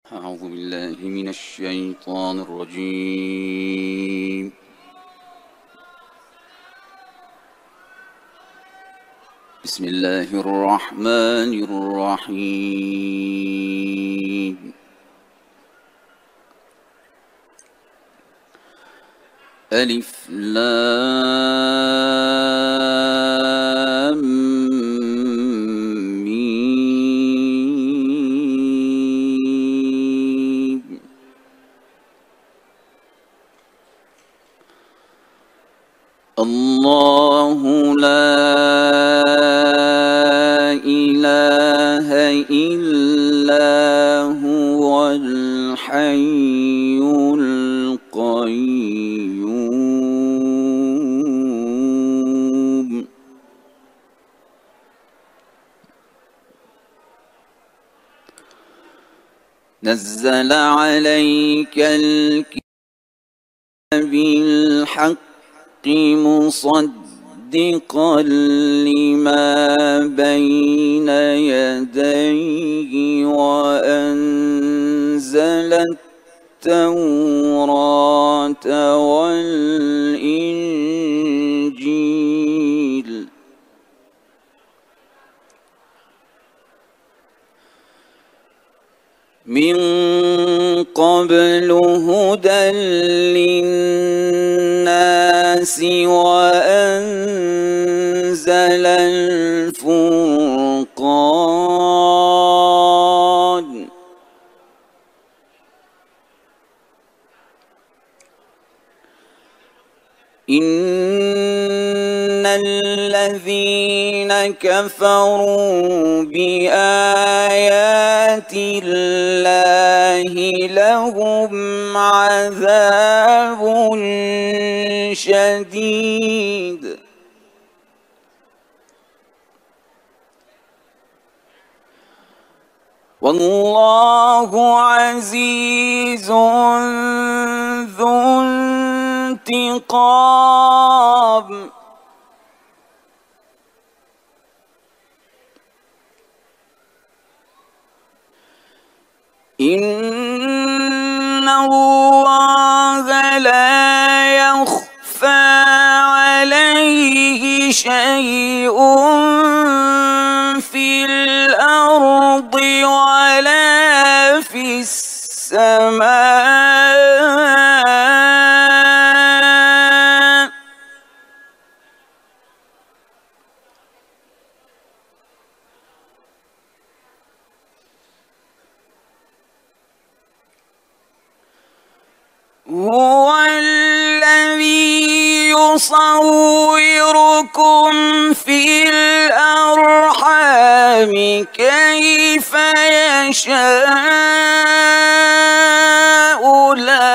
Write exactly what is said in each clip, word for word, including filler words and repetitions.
أعوذ بالله من الشيطان الرجيم. بسم الله الرحمن الرحيم. ألف لام ميم. الله لا إله إلا هو الحي القيوم. نزل عليك الكتاب بالحق مصدقا لما بين يديه وأنزل التوراة والإنجيل. من قبل هدى للناس وأنزل الفرقان. إن الذين كفروا بآيات الله لهم عذاب شديد والله عزيز ذو انتقام. إن الله لا يخفى عليه شيء في الأرض ولا في السماء. هو الذي يصوركم في الأرحام كيف يشاء. لا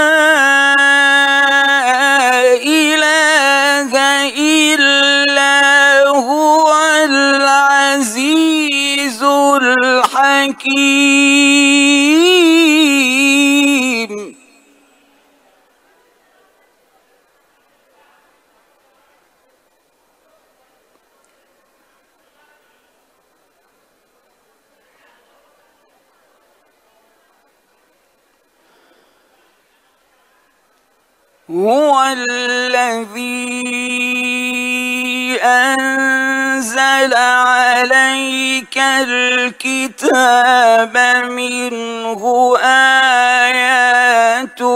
إله إلا هو العزيز الحكيم. هو الذي أنزل عليك الكتاب منه آيات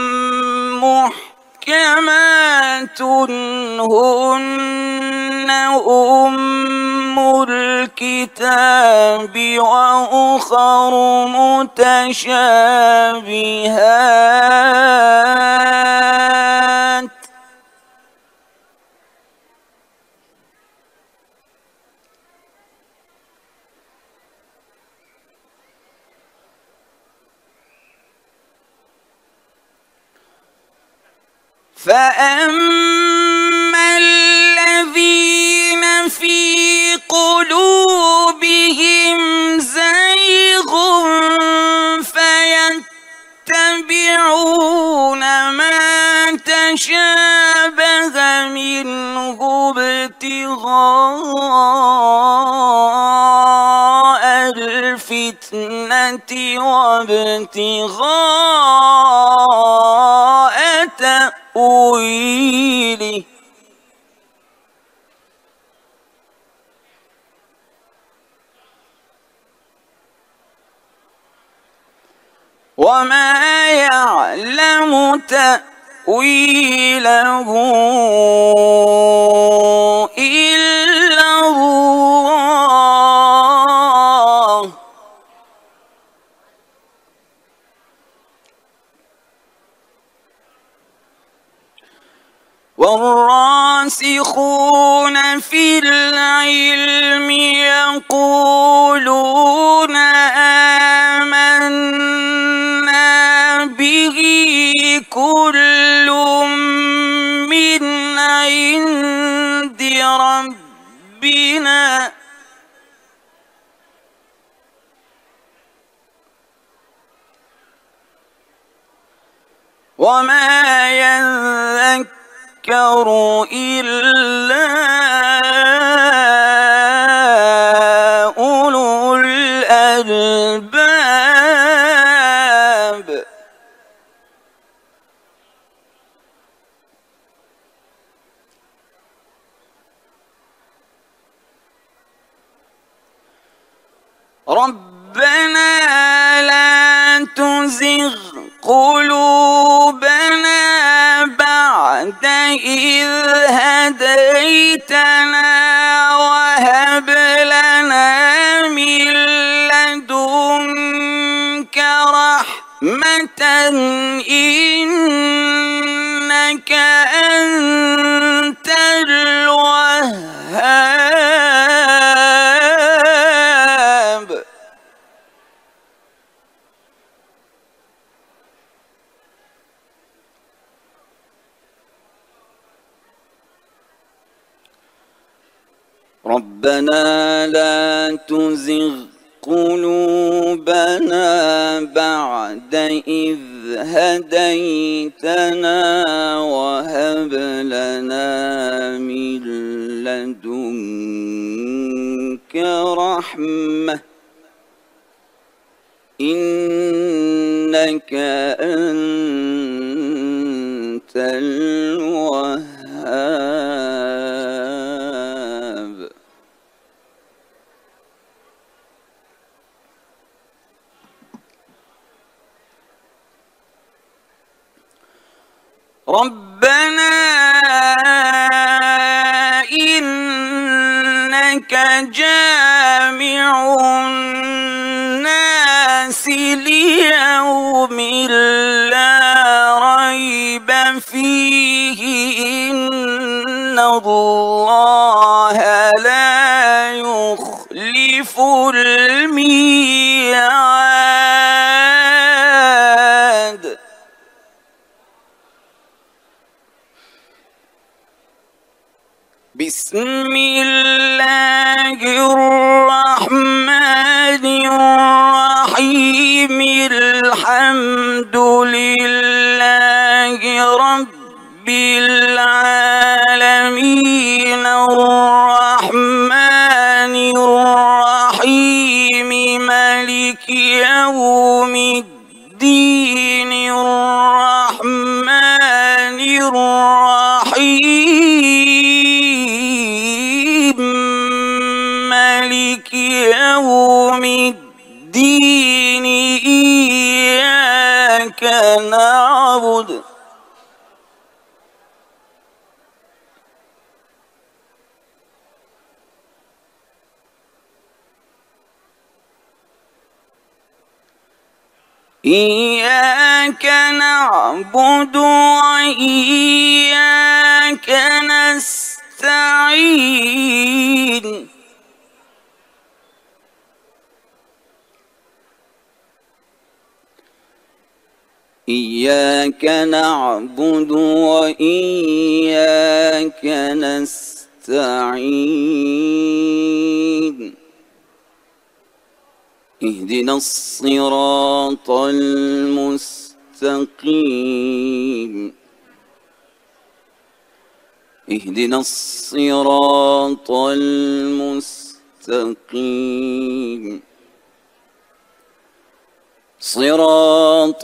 محكمات هن أم الكتاب وأخر متشابهات. فأما الذين في قلوبهم زيغ فيتبعون ما تشابه منه ابتغاء الفتنة الفتنة وابتغاء تأويله وما يعلم تأويله إلا الله والراسخون في العلم يقولون آمنا به كل من عند ربنا وما يذكر إلا أولو الألباب ربنا لا تزغ قلوبنا بعد إذ هديتنا وهب لنا من لدنك رحمة إنك أنت الوهاب ربنا لا تزغ قلوبنا بعد إذ هديتنا وهب لنا من لدنك رحمة إنك أنت الوهاب ربنا إنك جامع الناس ليوم لا ريب فيه إن الله لا يخلف الميعاد بسم الله الرحمن الرحيم الحمد لله رب العالمين الرحمن الرحيم مالك يوم الدين الرحمن الرحيم مالك يوم الدين إياك نعبد إياك نعبد وإياك نستعين إياك نعبد وإياك نستعين اهدنا الصراط المستقيم اهدنا الصراط المستقيم صراط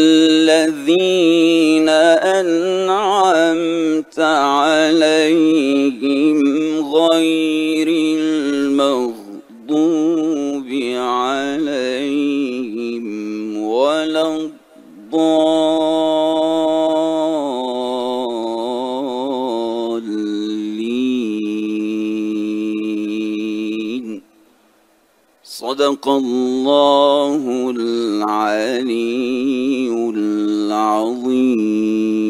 الذين أنعمت عليهم غير المغضوب عليهم ولا الضالين. صدق الله العلي العظيم.